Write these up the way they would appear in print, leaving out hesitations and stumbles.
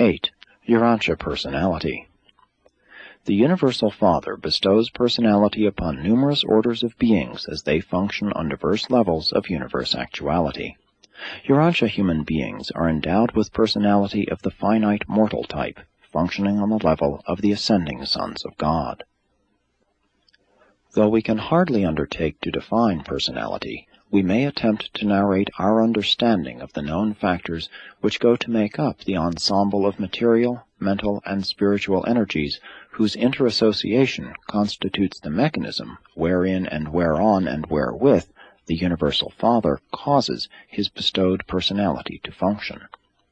8. Urantia personality. The Universal Father bestows personality upon numerous orders of beings as they function on diverse levels of universe actuality. Urantia human beings are endowed with personality of the finite mortal type, functioning on the level of the ascending sons of God. Though we can hardly undertake to define personality, we may attempt to narrate our understanding of the known factors which go to make up the ensemble of material, mental, and spiritual energies whose interassociation constitutes the mechanism wherein and whereon and wherewith the Universal Father causes his bestowed personality to function.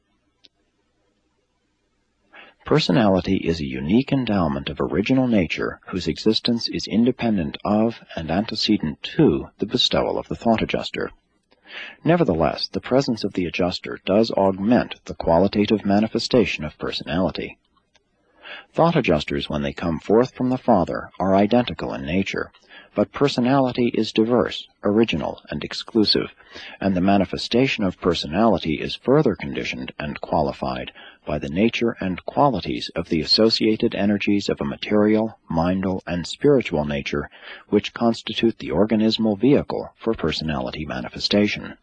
Personality is a unique endowment of original nature whose existence is independent of and antecedent to the bestowal of the thought adjuster. Nevertheless, the presence of the adjuster does augment the qualitative manifestation of personality. Thought adjusters, when they come forth from the Father, are identical in nature, but personality is diverse, original, and exclusive, and the manifestation of personality is further conditioned and qualified by the nature and qualities of the associated energies of a material, mindal, and spiritual nature which constitute the organismal vehicle for personality manifestation.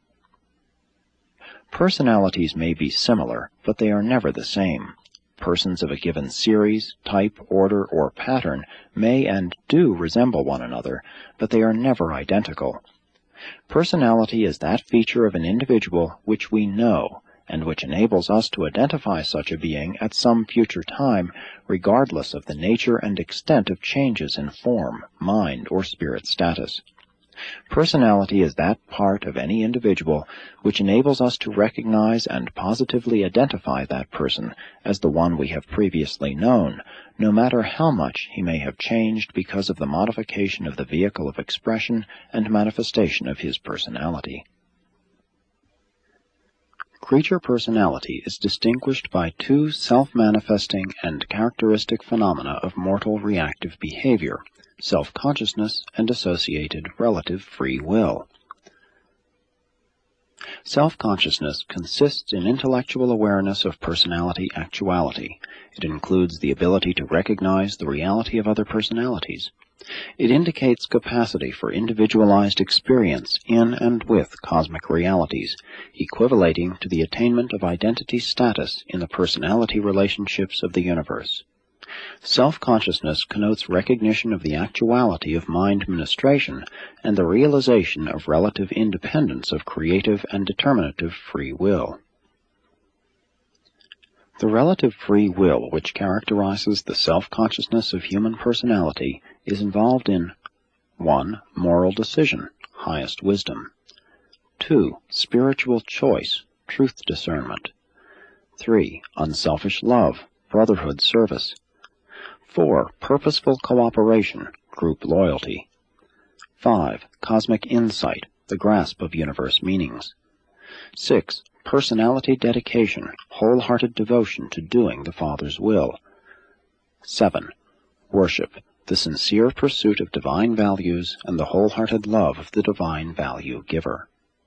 Personalities may be similar, but they are never the same. Persons of a given series, type, order, or pattern may and do resemble one another, but they are never identical. Personality is that feature of an individual which we know, and which enables us to identify such a being at some future time, regardless of the nature and extent of changes in form, mind, or spirit status. Personality is that part of any individual which enables us to recognize and positively identify that person as the one we have previously known, no matter how much he may have changed because of the modification of the vehicle of expression and manifestation of his personality. Creature personality is distinguished by two self-manifesting and characteristic phenomena of mortal reactive behavior: self-consciousness and associated relative free will. Self-consciousness consists in intellectual awareness of personality actuality. It includes the ability to recognize the reality of other personalities. It indicates capacity for individualized experience in and with cosmic realities, equivalating to the attainment of identity status in the personality relationships of the universe. Self-consciousness connotes recognition of the actuality of mind ministration and the realization of relative independence of creative and determinative free will. The relative free will which characterizes the self-consciousness of human personality is involved in 1. Moral decision, highest wisdom. 2. Spiritual choice, truth discernment. 3. Unselfish love, brotherhood service. 4. Purposeful cooperation, group loyalty. 5. Cosmic insight, the grasp of universe meanings. 6. Personality dedication, wholehearted devotion to doing the Father's will. 7. Worship, the sincere pursuit of divine values and the wholehearted love of the divine value giver.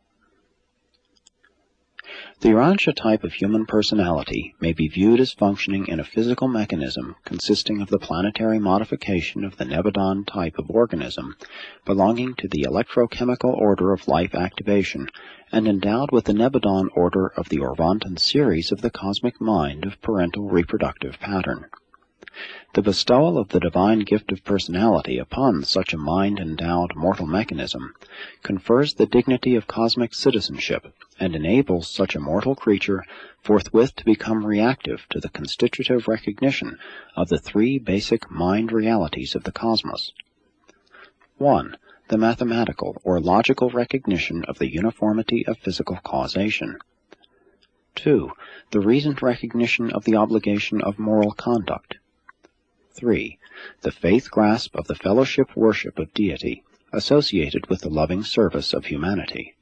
The Urantia type of human personality may be viewed as functioning in a physical mechanism consisting of the planetary modification of the Nebadon type of organism, belonging to the electrochemical order of life activation, and endowed with the Nebadon order of the Orvontan series of the cosmic mind of parental reproductive pattern. The bestowal of the divine gift of personality upon such a mind-endowed mortal mechanism confers the dignity of cosmic citizenship and enables such a mortal creature forthwith to become reactive to the constitutive recognition of the three basic mind realities of the cosmos. 1. The mathematical or logical recognition of the uniformity of physical causation. 2. The reasoned recognition of the obligation of moral conduct. 3. The faith grasp of the fellowship worship of deity, associated with the loving service of humanity.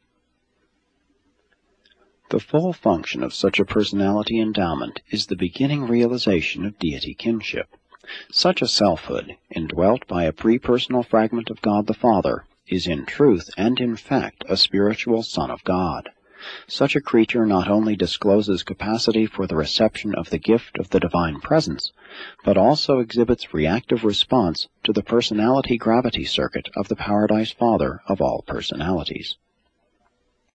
The full function of such a personality endowment is the beginning realization of deity kinship. Such a selfhood, indwelt by a pre-personal fragment of God the Father, is in truth and in fact a spiritual Son of God. Such a creature not only discloses capacity for the reception of the gift of the divine presence, but also exhibits reactive response to the personality gravity circuit of the Paradise Father of all personalities.